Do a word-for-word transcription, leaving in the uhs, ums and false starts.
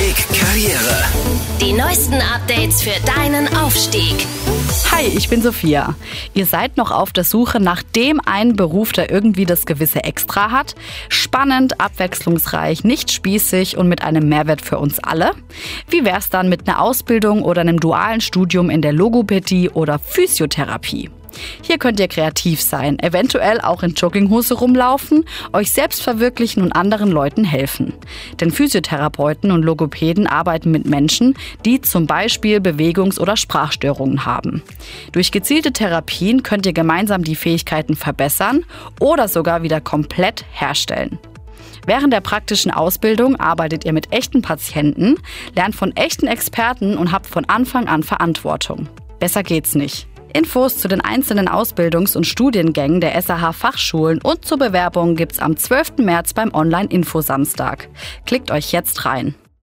Aufstieg Karriere. Die neuesten Updates für deinen Aufstieg. Hi, ich bin Sophia. Ihr seid noch auf der Suche nach dem einen Beruf, der irgendwie das gewisse Extra hat? Spannend, abwechslungsreich, nicht spießig und mit einem Mehrwert für uns alle? Wie wär's dann mit einer Ausbildung oder einem dualen Studium in der Logopädie oder Physiotherapie? Hier könnt ihr kreativ sein, eventuell auch in Jogginghose rumlaufen, euch selbst verwirklichen und anderen Leuten helfen. Denn Physiotherapeuten und Logopäden arbeiten mit Menschen, die zum Beispiel Bewegungs- oder Sprachstörungen haben. Durch gezielte Therapien könnt ihr gemeinsam die Fähigkeiten verbessern oder sogar wieder komplett herstellen. Während der praktischen Ausbildung arbeitet ihr mit echten Patienten, lernt von echten Experten und habt von Anfang an Verantwortung. Besser geht's nicht. Infos zu den einzelnen Ausbildungs- und Studiengängen der S A H-Fachschulen und zur Bewerbung gibt's am zwölften März beim Online-Info-Samstag. Klickt euch jetzt rein.